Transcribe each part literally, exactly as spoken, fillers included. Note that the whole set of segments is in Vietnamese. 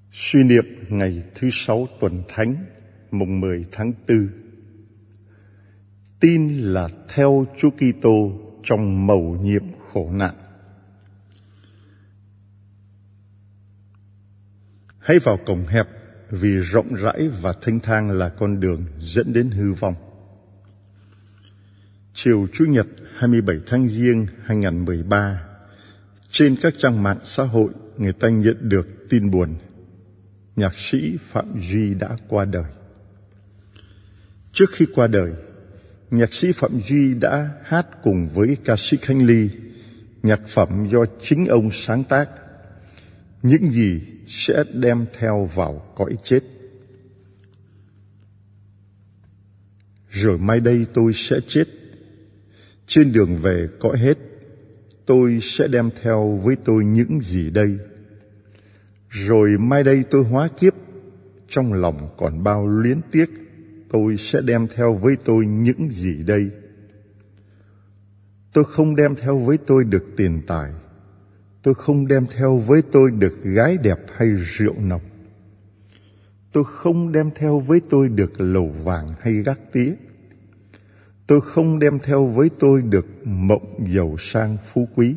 Suy niệm ngày thứ sáu tuần Thánh, mùng mười tháng tư. Tin là theo Chúa Kitô trong mầu nhiệm khổ nạn. Hãy vào cổng hẹp, vì rộng rãi và thênh thang là con đường dẫn đến hư vong. Chiều Chủ nhật hai mươi bảy tháng Giêng hai nghìn không trăm mười ba, trên các trang mạng xã hội, người ta nhận được tin buồn. Nhạc sĩ Phạm Duy đã qua đời. Trước khi qua đời, nhạc sĩ Phạm Duy đã hát cùng với ca sĩ Khánh Ly nhạc phẩm do chính ông sáng tác, Những gì sẽ đem theo vào cõi chết. Rồi mai đây tôi sẽ chết, trên đường về cõi hết, tôi sẽ đem theo với tôi những gì đây? Rồi mai đây tôi hóa kiếp, trong lòng còn bao luyến tiếc, tôi sẽ đem theo với tôi những gì đây? Tôi không đem theo với tôi được tiền tài, tôi không đem theo với tôi được gái đẹp hay rượu nồng, tôi không đem theo với tôi được lầu vàng hay gác tía, tôi không đem theo với tôi được mộng giàu sang phú quý.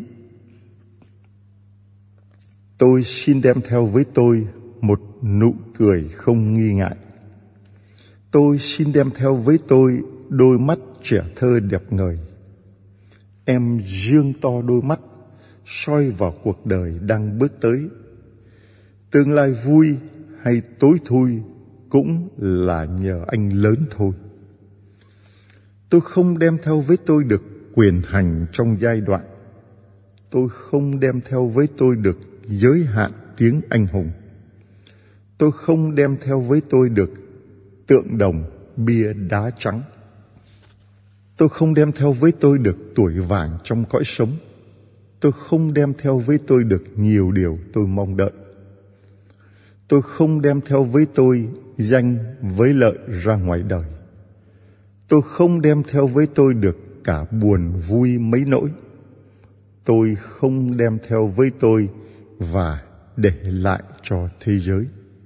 Tôi xin đem theo với tôi một nụ cười không nghi ngại. Tôi xin đem theo với tôi đôi mắt trẻ thơ đẹp ngời. Em dương to đôi mắt, soi vào cuộc đời đang bước tới. Tương lai vui hay tối thui cũng là nhờ anh lớn thôi. Tôi không đem theo với tôi được quyền hành trong giai đoạn. Tôi không đem theo với tôi được giới hạn tiếng anh hùng. Tôi không đem theo với tôi được tượng đồng, bia đá trắng. Tôi không đem theo với tôi được tuổi vàng trong cõi sống. Tôi không đem theo với tôi được nhiều điều tôi mong đợi. Tôi không đem theo với tôi danh với lợi ra ngoài đời. Tôi không đem theo với tôi được cả buồn vui mấy nỗi. Tôi không đem theo với tôi và để lại cho thế giới.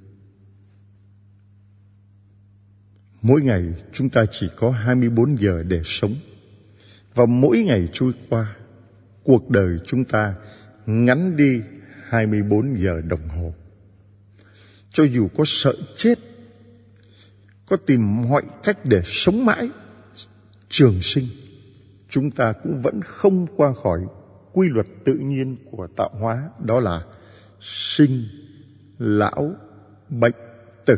Mỗi ngày chúng ta chỉ có hai mươi bốn giờ để sống. Và mỗi ngày trôi qua, cuộc đời chúng ta ngắn đi hai mươi bốn giờ đồng hồ. Cho dù có sợ chết, có tìm mọi cách để sống mãi, trường sinh, chúng ta cũng vẫn không qua khỏi quy luật tự nhiên của tạo hóa, đó là sinh, lão, bệnh, tử.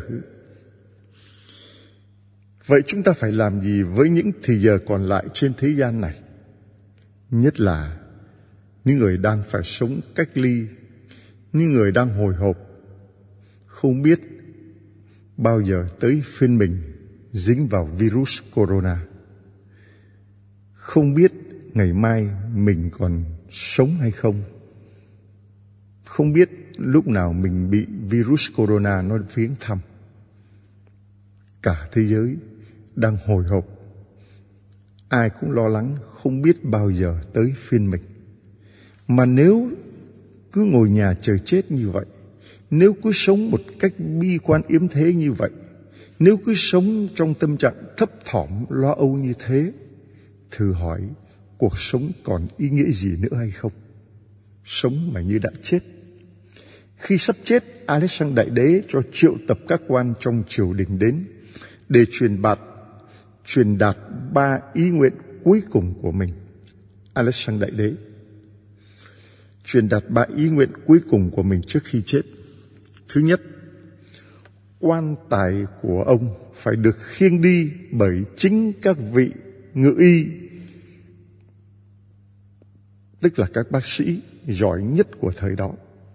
Vậy chúng ta phải làm gì với những thì giờ còn lại trên thế gian này? Nhất là những người đang phải sống cách ly, những người đang hồi hộp, không biết bao giờ tới phiên mình dính vào virus corona. Không biết ngày mai mình còn sống hay không. Không biết lúc nào mình bị virus corona nó viếng thăm. Cả thế giới đang hồi hộp. Ai cũng lo lắng không biết bao giờ tới phiên mình. Mà nếu cứ ngồi nhà chờ chết như vậy, nếu cứ sống một cách bi quan yếm thế như vậy, nếu cứ sống trong tâm trạng thấp thỏm lo âu như thế, thử hỏi cuộc sống còn ý nghĩa gì nữa hay không? Sống mà như đã chết. Khi sắp chết, Alexander Đại Đế cho triệu tập các quan trong triều đình đến để truyền đạt truyền đạt ba ý nguyện cuối cùng của mình. Alexander Đại Đế truyền đạt ba ý nguyện cuối cùng của mình trước khi chết. Thứ nhất, quan tài của ông phải được khiêng đi bởi chính các vị ngự y, tức là các bác sĩ giỏi nhất của thời đó.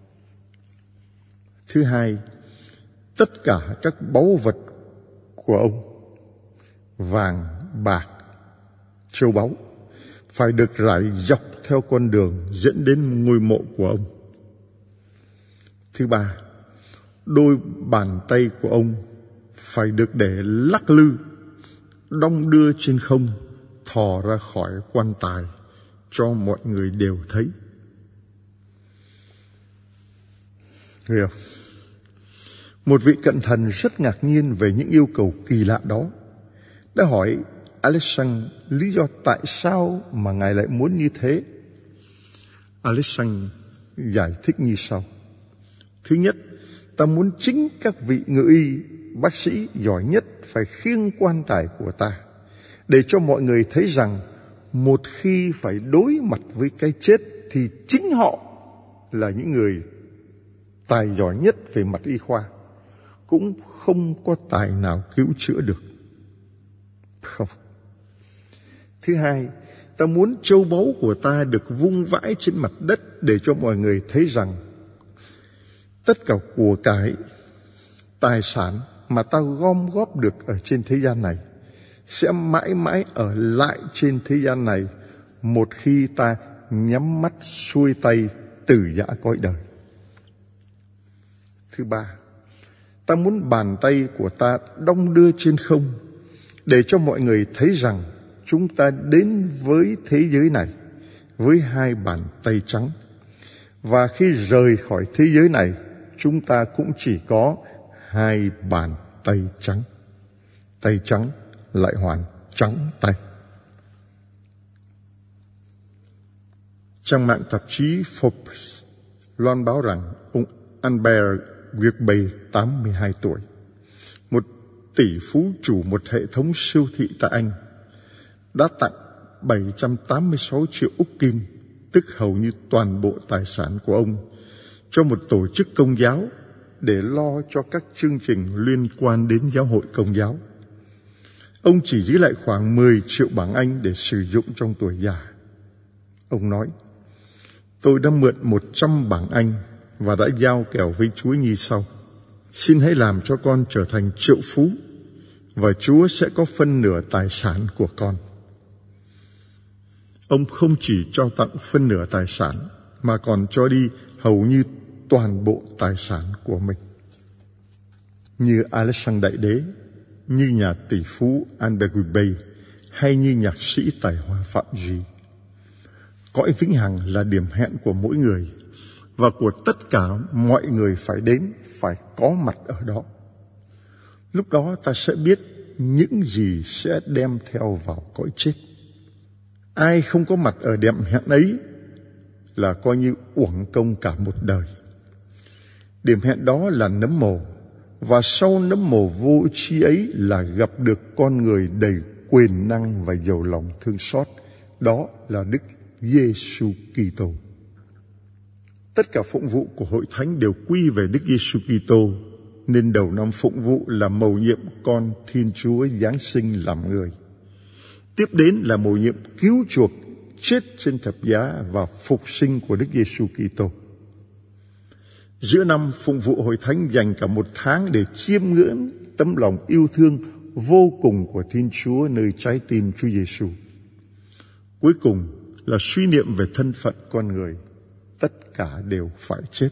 Thứ hai, tất cả các báu vật của ông, vàng, bạc, châu báu, phải được rải dọc theo con đường dẫn đến ngôi mộ của ông. Thứ ba, đôi bàn tay của ông phải được để lắc lư, đong đưa trên không, thò ra khỏi quan tài cho mọi người đều thấy. Hiểu không? Một vị cận thần rất ngạc nhiên về những yêu cầu kỳ lạ đó, đã hỏi Alexandre lý do tại sao mà ngài lại muốn như thế. Alexandre giải thích như sau: thứ nhất, ta muốn chính các vị ngự y, bác sĩ giỏi nhất phải khiêng quan tài của ta, để cho mọi người thấy rằng một khi phải đối mặt với cái chết thì chính họ là những người tài giỏi nhất về mặt y khoa, cũng không có tài nào cứu chữa được. Không. Thứ hai, ta muốn châu báu của ta được vung vãi trên mặt đất để cho mọi người thấy rằng tất cả của cải, tài sản mà ta gom góp được ở trên thế gian này sẽ mãi mãi ở lại trên thế gian này một khi ta nhắm mắt xuôi tay từ giã cõi đời. Thứ ba, ta muốn bàn tay của ta đong đưa trên không để cho mọi người thấy rằng chúng ta đến với thế giới này với hai bàn tay trắng, và khi rời khỏi thế giới này chúng ta cũng chỉ có hai bàn tay trắng. Tay trắng lại hoàn trắng tay. Trang mạng tạp chí Forbes loan báo rằng ông Albert Guirbet, tám mươi hai tuổi, một tỷ phú chủ một hệ thống siêu thị tại Anh, đã tặng bảy trăm tám mươi sáu triệu Úc Kim, tức hầu như toàn bộ tài sản của ông, cho một tổ chức công giáo để lo cho các chương trình liên quan đến giáo hội công giáo. Ông chỉ giữ lại khoảng mười triệu bảng Anh để sử dụng trong tuổi già. Ông nói: tôi đã mượn một trăm bảng Anh và đã giao kèo với Chúa như sau: xin hãy làm cho con trở thành triệu phú, và Chúa sẽ có phân nửa tài sản của con. Ông không chỉ cho tặng phân nửa tài sản, mà còn cho đi hầu như toàn bộ tài sản của mình. Như Alexandre Đại Đế, như nhà tỷ phú Albert Guirbet, hay như nhạc sĩ tài hoa Phạm Duy. Cõi vĩnh hằng là điểm hẹn của mỗi người, và của tất cả mọi người phải đến, phải có mặt ở đó. Lúc đó ta sẽ biết những gì sẽ đem theo vào cõi chết. Ai không có mặt ở điểm hẹn ấy là coi như uổng công cả một đời. Điểm hẹn đó là nấm mồ, và sau nấm mồ vô tri ấy là gặp được con người đầy quyền năng và giàu lòng thương xót. Đó là Đức Giêsu Kitô. Tất cả phụng vụ của hội thánh đều quy về Đức Giêsu Kitô, nên đầu năm phụng vụ là mầu nhiệm con Thiên Chúa giáng sinh làm người. Tiếp đến là mầu nhiệm cứu chuộc, chết trên thập giá và phục sinh của Đức Giêsu Kitô. Giữa năm, phụng vụ hội thánh dành cả một tháng để chiêm ngưỡng tấm lòng yêu thương vô cùng của Thiên Chúa nơi trái tim Chúa Giêsu. Cuối cùng là suy niệm về thân phận con người. Tất cả đều phải chết.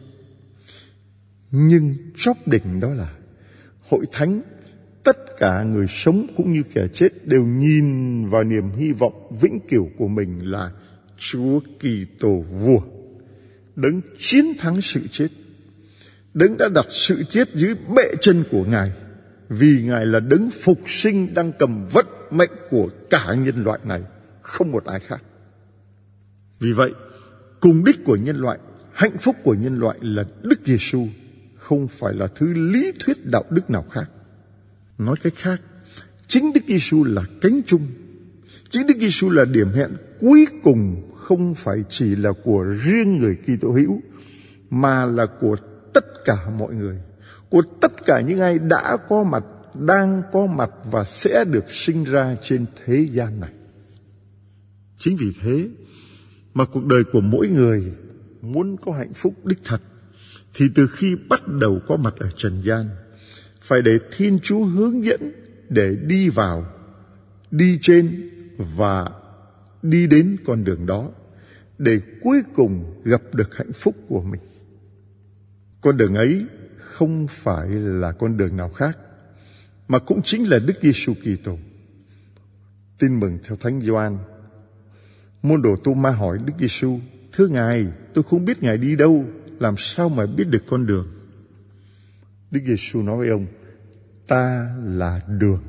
Nhưng chóp đỉnh đó là hội thánh, tất cả người sống cũng như kẻ chết đều nhìn vào niềm hy vọng vĩnh cửu của mình là Chúa Kitô vua, đấng chiến thắng sự chết, đấng đã đặt sự chết dưới bệ chân của Ngài, vì Ngài là đấng phục sinh đang cầm vận mệnh của cả nhân loại này, không một ai khác. Vì vậy, cùng đích của nhân loại, hạnh phúc của nhân loại là Đức Giêsu, không phải là thứ lý thuyết đạo đức nào khác. Nói cách khác, chính Đức Giêsu là cánh chung, chính Đức Giêsu là điểm hẹn cuối cùng, không phải chỉ là của riêng người Kitô hữu, mà là của tất cả mọi người, của tất cả những ai đã có mặt, đang có mặt và sẽ được sinh ra trên thế gian này. Chính vì thế mà cuộc đời của mỗi người muốn có hạnh phúc đích thật, thì từ khi bắt đầu có mặt ở trần gian, phải để Thiên Chúa hướng dẫn để đi vào, đi trên và đi đến con đường đó, để cuối cùng gặp được hạnh phúc của mình. Con đường ấy không phải là con đường nào khác, mà cũng chính là Đức Giêsu Kitô. Tin mừng theo Thánh Gioan. Môn đồ Tô-ma hỏi Đức Giêsu: thưa Ngài, tôi không biết Ngài đi đâu, làm sao mà biết được con đường? Đức Giêsu nói với ông, ta là đường.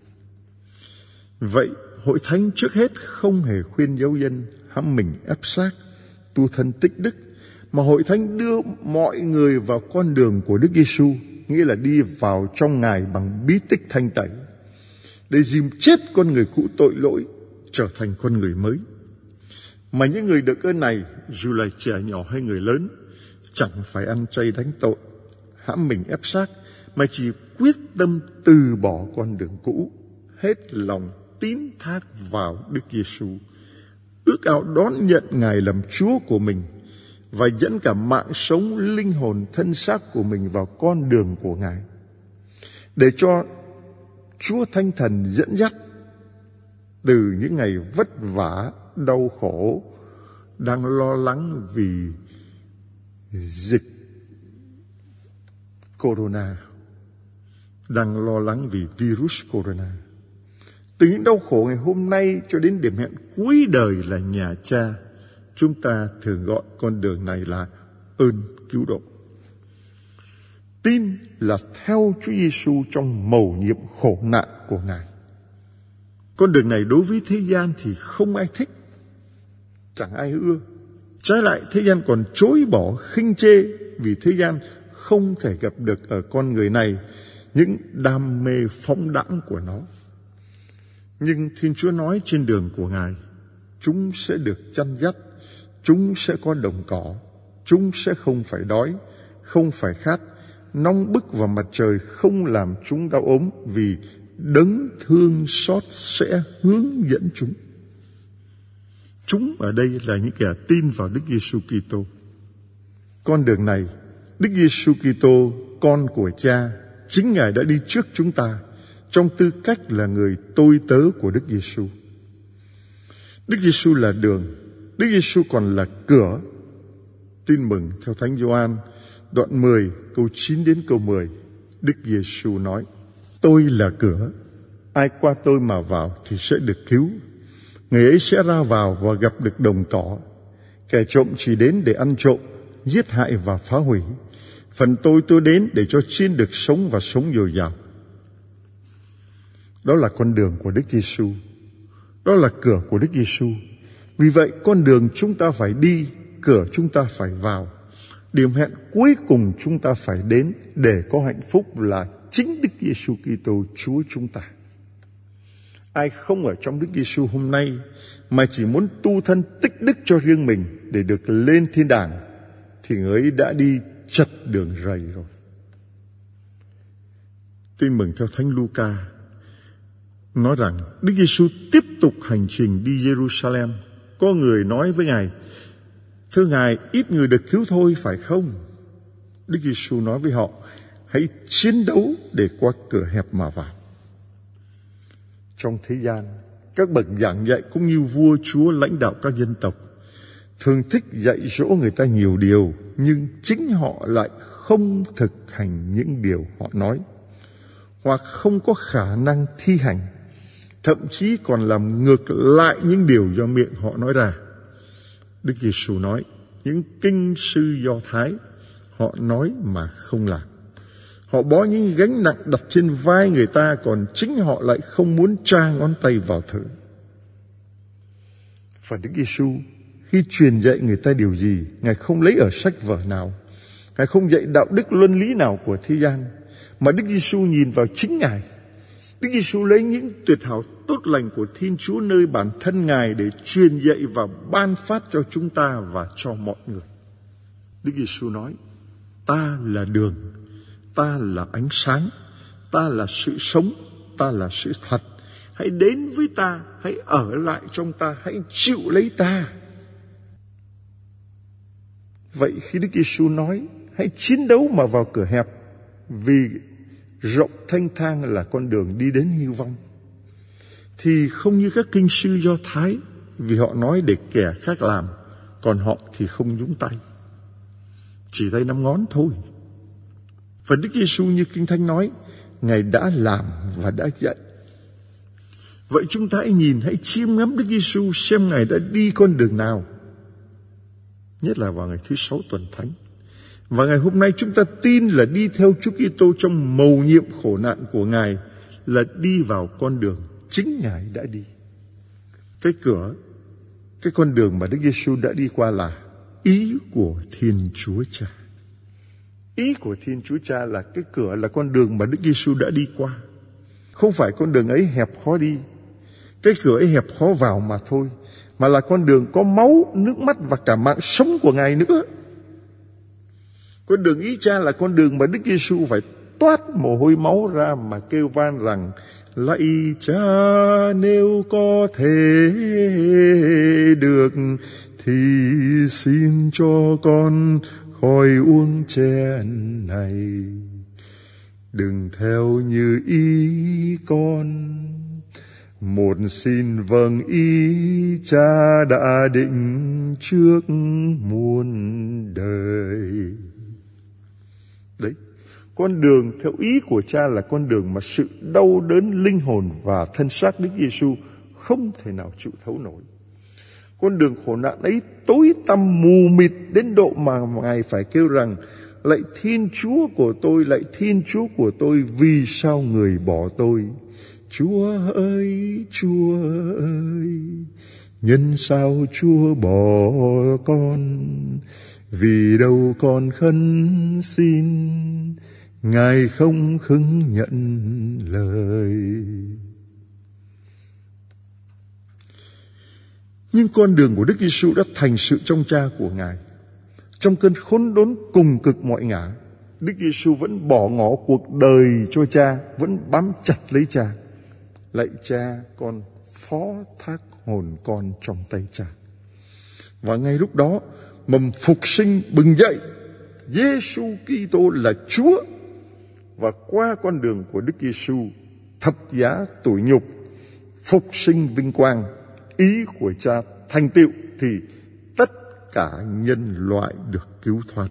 Vậy hội thánh trước hết không hề khuyên giáo dân hãm mình ép xác, tu thân tích đức, mà hội thánh đưa mọi người vào con đường của Đức Giêsu, nghĩa là đi vào trong Ngài bằng bí tích thanh tẩy, để dìm chết con người cũ tội lỗi, trở thành con người mới. Mà những người được ơn này, dù là trẻ nhỏ hay người lớn, chẳng phải ăn chay đánh tội, hãm mình ép xác, mà chỉ quyết tâm từ bỏ con đường cũ, hết lòng tín thác vào Đức Giêsu, ước ao đón nhận Ngài làm Chúa của mình và dẫn cả mạng sống, linh hồn, thân xác của mình vào con đường của Ngài, để cho Chúa Thánh Thần dẫn dắt từ những ngày vất vả, đau khổ, đang lo lắng vì dịch corona, đang lo lắng vì virus corona. Từ những đau khổ ngày hôm nay cho đến điểm hẹn cuối đời là nhà Cha, chúng ta thường gọi con đường này là ơn cứu độ. Tin là theo Chúa Giêsu trong mầu nhiệm khổ nạn của Ngài. Con đường này đối với thế gian thì không ai thích, chẳng ai ưa. Trái lại, thế gian còn chối bỏ, khinh chê, vì thế gian không thể gặp được ở con người này những đam mê phóng đãng của nó. Nhưng Thiên Chúa nói trên đường của Ngài, chúng sẽ được chăn dắt, chúng sẽ có đồng cỏ, chúng sẽ không phải đói, không phải khát, nóng bức vào mặt trời không làm chúng đau ốm, vì đấng thương xót sẽ hướng dẫn chúng. Chúng ở đây là những kẻ tin vào Đức Giêsu Kitô. Con đường này, Đức Giêsu Kitô, con của Cha, chính Ngài đã đi trước chúng ta trong tư cách là người tôi tớ của Đức Giêsu. Đức Giêsu là đường, Đức Giêsu còn là cửa. Tin mừng theo Thánh Gioan đoạn mười câu chín đến câu mười. Đức Giêsu nói: Tôi là cửa, ai qua tôi mà vào thì sẽ được cứu. Người ấy sẽ ra vào và gặp được đồng cỏ. Kẻ trộm chỉ đến để ăn trộm, giết hại và phá hủy. Phần tôi tôi đến để cho chiên được sống và sống dồi dào. Đó là con đường của Đức Giêsu. Đó là cửa của Đức Giêsu. Vì vậy con đường chúng ta phải đi, cửa chúng ta phải vào. Điểm hẹn cuối cùng chúng ta phải đến để có hạnh phúc là chính Đức Giêsu Kitô Chúa chúng ta. Ai không ở trong Đức Giêsu hôm nay mà chỉ muốn tu thân tích đức cho riêng mình để được lên thiên đàng thì người ấy đã đi chật đường rầy rồi. Tin mừng theo Thánh Luca nói rằng Đức Giêsu tiếp tục hành trình đi Jerusalem. Có người nói với Ngài: Thưa Ngài, ít người được cứu thôi, phải không? Đức Giêsu nói với họ: Hãy chiến đấu để qua cửa hẹp mà vào. Trong thế gian, các bậc giảng dạy cũng như vua chúa lãnh đạo các dân tộc thường thích dạy dỗ người ta nhiều điều, nhưng chính họ lại không thực hành những điều họ nói, hoặc không có khả năng thi hành, thậm chí còn làm ngược lại những điều do miệng họ nói ra. Đức Giêsu nói: Những kinh sư Do Thái, họ nói mà không làm. Họ bó những gánh nặng đặt trên vai người ta, còn chính họ lại không muốn tra ngón tay vào thử. Và Đức Giêsu khi truyền dạy người ta điều gì, Ngài không lấy ở sách vở nào, Ngài không dạy đạo đức luân lý nào của thế gian, mà Đức Giêsu nhìn vào chính Ngài. Đức Giêsu lấy những tuyệt hảo tốt lành của Thiên Chúa nơi bản thân Ngài để truyền dạy và ban phát cho chúng ta và cho mọi người. Đức Giêsu nói: Ta là đường, ta là ánh sáng, ta là sự sống, ta là sự thật. Hãy đến với ta, hãy ở lại trong ta, hãy chịu lấy ta. Vậy khi Đức Giêsu nói hãy chiến đấu mà vào cửa hẹp, vì rộng thanh thang là con đường đi đến hy vọng, thì không như các kinh sư Do Thái, vì họ nói để kẻ khác làm, còn họ thì không nhúng tay, chỉ tay năm ngón thôi. Và Đức Giêsu như Kinh Thánh nói, Ngài đã làm và đã dạy. Vậy chúng ta hãy nhìn, hãy chiêm ngắm Đức Giêsu xem Ngài đã đi con đường nào, nhất là vào ngày thứ sáu tuần thánh. Và ngày hôm nay chúng ta tin là đi theo Chúa Kitô trong mầu nhiệm khổ nạn của Ngài là đi vào con đường chính Ngài đã đi. Cái cửa, cái con đường mà Đức Giêsu đã đi qua là ý của Thiên Chúa Cha. Ý của Thiên Chúa Cha là cái cửa, là con đường mà Đức Giêsu đã đi qua. Không phải con đường ấy hẹp khó đi, cái cửa ấy hẹp khó vào mà thôi, mà là con đường có máu, nước mắt và cả mạng sống của Ngài nữa. Con đường ý Cha là con đường mà Đức Giêsu phải toát mồ hôi máu ra mà kêu van rằng: lạy Cha, nếu có thể được thì xin cho con khỏi uống chén này. Đừng theo như ý con, một xin vâng ý Cha đã định trước muôn đời. Đấy, con đường theo ý của Cha là con đường mà sự đau đớn linh hồn và thân xác Đức Giêsu không thể nào chịu thấu nổi. Con đường khổ nạn ấy tối tăm mù mịt đến độ mà Ngài phải kêu rằng: lạy Thiên Chúa của tôi, lạy Thiên Chúa của tôi, vì sao người bỏ tôi? Chúa ơi, Chúa ơi, nhân sao Chúa bỏ con? Vì đâu con khấn xin, Ngài không khứng nhận lời. Nhưng con đường của Đức Giêsu đã thành sự trong Cha của Ngài. Trong cơn khốn đốn cùng cực mọi ngã, Đức Giêsu vẫn bỏ ngỏ cuộc đời cho Cha, vẫn bám chặt lấy Cha. Lạy Cha, con phó thác hồn con trong tay Cha. Và ngay lúc đó, mầm phục sinh bừng dậy. Giêsu Kitô là Chúa. Và qua con đường của Đức Giêsu, thập giá tủi nhục, phục sinh vinh quang, ý của Cha thành tựu, thì tất cả nhân loại được cứu thoát.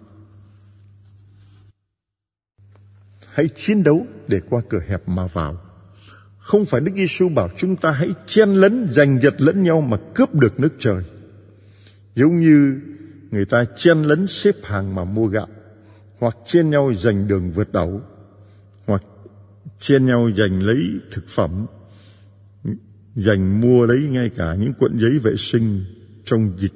Hãy chiến đấu để qua cửa hẹp mà vào. Không phải Đức Giêsu bảo chúng ta hãy chen lấn giành giật lẫn nhau mà cướp được nước trời. Giống như người ta chen lấn xếp hàng mà mua gạo, hoặc chen nhau giành đường vượt đẩu, hoặc chen nhau giành lấy thực phẩm, giành mua lấy ngay cả những cuộn giấy vệ sinh trong dịch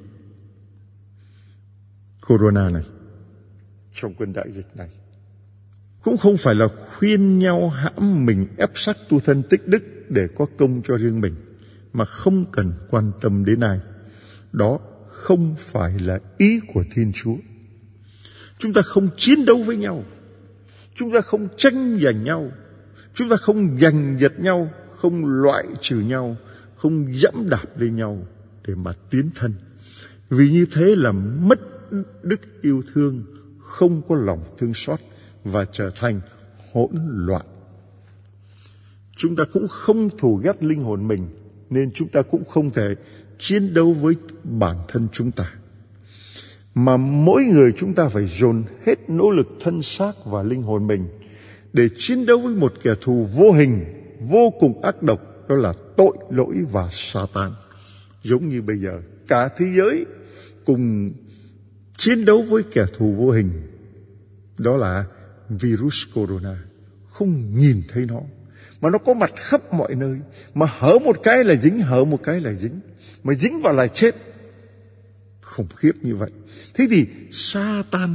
Corona này, trong cơn đại dịch này. Cũng không phải là khuyên nhau hãm mình ép sắc tu thân tích đức để có công cho riêng mình, mà không cần quan tâm đến ai. Đó không phải là ý của Thiên Chúa. Chúng ta không chiến đấu với nhau, chúng ta không tranh giành nhau, chúng ta không giành giật nhau, không loại trừ nhau, không dẫm đạp lên nhau để mà tiến thân. Vì như thế là mất đức yêu thương, không có lòng thương xót và trở thành hỗn loạn. Chúng ta cũng không thù ghét linh hồn mình, nên chúng ta cũng không thể chiến đấu với bản thân chúng ta. Mà mỗi người chúng ta phải dồn hết nỗ lực thân xác và linh hồn mình để chiến đấu với một kẻ thù vô hình, vô cùng ác độc, đó là tội lỗi và Sa-tan. Giống như bây giờ, cả thế giới cùng chiến đấu với kẻ thù vô hình, đó là virus corona. Không nhìn thấy nó, mà nó có mặt khắp mọi nơi, mà hở một cái là dính, hở một cái là dính, mà dính vào là chết. Khủng khiếp như vậy. Thế thì Sa-tan,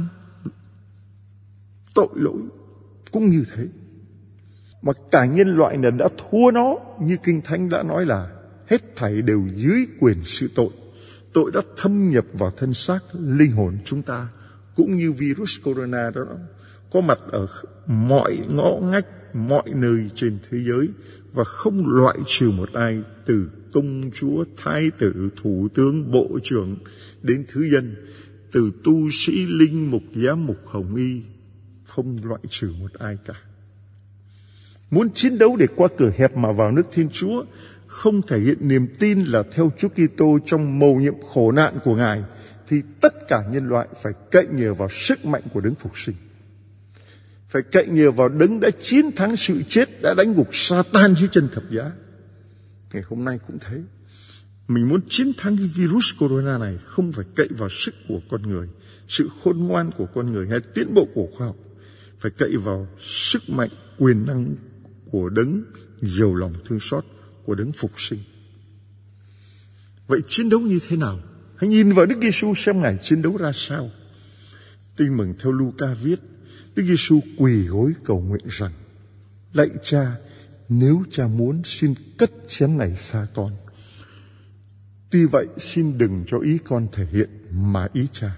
tội lỗi cũng như thế. Mà cả nhân loại này đã thua nó, như Kinh Thánh đã nói là hết thảy đều dưới quyền sự tội. Tội đã thâm nhập vào thân xác, linh hồn chúng ta, cũng như virus corona đó, có mặt ở mọi ngõ ngách, mọi nơi trên thế giới, và không loại trừ một ai, từ công chúa, thái tử, thủ tướng, bộ trưởng đến thứ dân, từ tu sĩ, linh mục, giám mục, hồng y, không loại trừ một ai cả. Muốn chiến đấu để qua cửa hẹp mà vào nước Thiên Chúa, không thể hiện niềm tin là theo Chúa Kitô trong mầu nhiệm khổ nạn của Ngài, thì tất cả nhân loại phải cậy nhờ vào sức mạnh của Đấng Phục Sinh, phải cậy nhờ vào Đấng đã chiến thắng sự chết, đã đánh gục Sa-tan dưới chân thập giá. Ngày hôm nay cũng thế. Mình muốn chiến thắng cái virus corona này không phải cậy vào sức của con người, sự khôn ngoan của con người hay tiến bộ của khoa học, phải cậy vào sức mạnh, quyền năng của đấng giàu lòng thương xót, của đấng phục sinh. Vậy chiến đấu như thế nào? Hãy nhìn vào Đức Giêsu xem Ngài chiến đấu ra sao. Tin mừng theo Luca viết, Đức Giêsu quỳ gối cầu nguyện rằng: Lạy Cha, nếu Cha muốn, xin cất chén này xa con. Tuy vậy xin đừng cho ý con thể hiện mà ý Cha.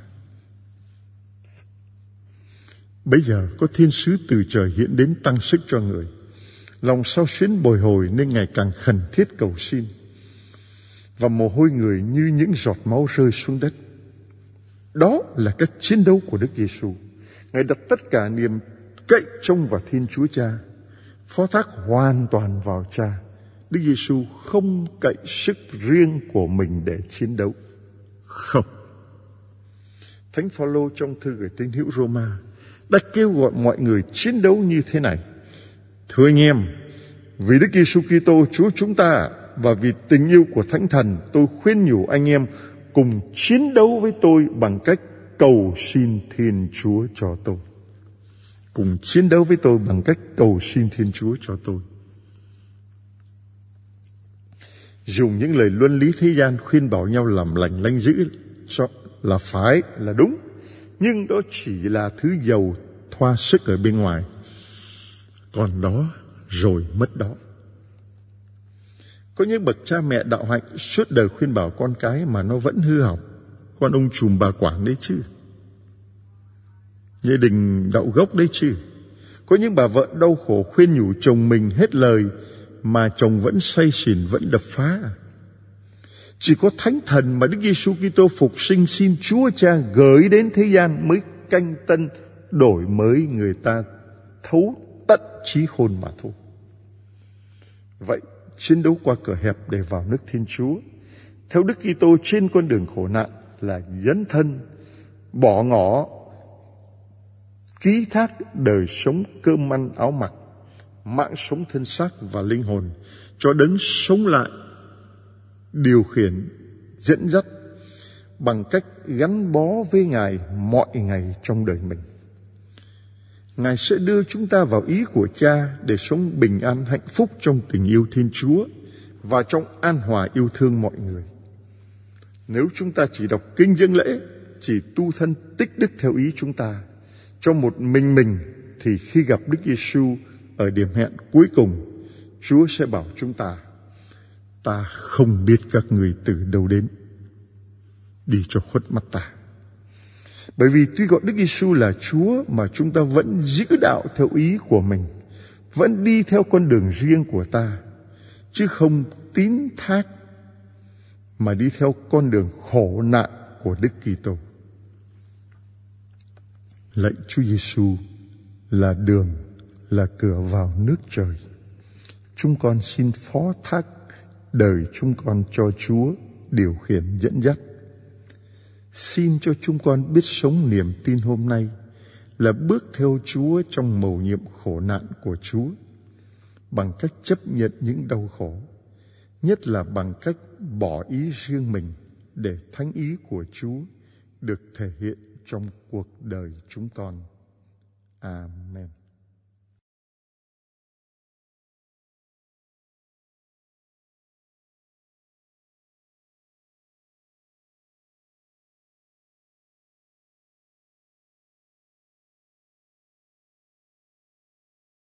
Bấy giờ có thiên sứ từ trời hiện đến tăng sức cho người. Lòng sao xuyến bồi hồi nên ngày càng khẩn thiết cầu xin. Và mồ hôi người như những giọt máu rơi xuống đất. Đó là cách chiến đấu của Đức Giêsu. Ngài đặt tất cả niềm cậy trông vào Thiên Chúa Cha, phó thác hoàn toàn vào Cha. Đức Giêsu không cậy sức riêng của mình để chiến đấu. Không. Thánh Phaolô trong thư gửi tín hữu Roma đã kêu gọi mọi người chiến đấu như thế này: Thưa anh em, vì Đức Giêsu Kitô Chúa chúng ta và vì tình yêu của Thánh Thần, tôi khuyên nhủ anh em cùng chiến đấu với tôi bằng cách cầu xin Thiên Chúa cho tôi. Cùng chiến đấu với tôi bằng cách cầu xin Thiên Chúa cho tôi. Dùng những lời luân lý thế gian khuyên bảo nhau làm lành lanh dữ cho là phải, là đúng, nhưng đó chỉ là thứ dầu thoa sức ở bên ngoài, còn đó rồi mất đó. Có những bậc cha mẹ đạo hạnh suốt đời khuyên bảo con cái mà nó vẫn hư hỏng. Con ông trùm bà quản đấy chứ, gia đình đậu gốc đấy chứ. Có những bà vợ đau khổ khuyên nhủ chồng mình hết lời mà chồng vẫn say xỉn, vẫn đập phá. Chỉ có Thánh Thần mà Đức Giêsu Kitô phục sinh xin Chúa Cha gửi đến thế gian mới canh tân đổi mới người ta thấu tận trí khôn mà thôi. Vậy chiến đấu qua cửa hẹp để vào nước Thiên Chúa theo Đức Kitô trên con đường khổ nạn là dấn thân, bỏ ngỏ, ký thác đời sống cơm ăn áo mặc, mạng sống thân xác và linh hồn cho đấng sống lại, điều khiển, dẫn dắt bằng cách gắn bó với Ngài mọi ngày trong đời mình. Ngài sẽ đưa chúng ta vào ý của Cha để sống bình an hạnh phúc trong tình yêu Thiên Chúa và trong an hòa yêu thương mọi người. Nếu chúng ta chỉ đọc kinh dâng lễ, chỉ tu thân tích đức theo ý chúng ta, cho một mình mình, thì khi gặp Đức Giêsu ở điểm hẹn cuối cùng, Chúa sẽ bảo chúng ta: Ta không biết các người từ đâu đến, đi cho khuất mắt ta. Bởi vì tuy gọi Đức Giêsu là Chúa mà chúng ta vẫn giữ đạo theo ý của mình, vẫn đi theo con đường riêng của ta, chứ không tín thác mà đi theo con đường khổ nạn của Đức Kitô. Lạy Chúa Giêsu là đường, là cửa vào nước trời. Chúng con xin phó thác đời chúng con cho Chúa điều khiển dẫn dắt. Xin cho chúng con biết sống niềm tin hôm nay là bước theo Chúa trong mầu nhiệm khổ nạn của Chúa, bằng cách chấp nhận những đau khổ, nhất là bằng cách bỏ ý riêng mình để thánh ý của Chúa được thể hiện trong cuộc đời chúng con. Amen.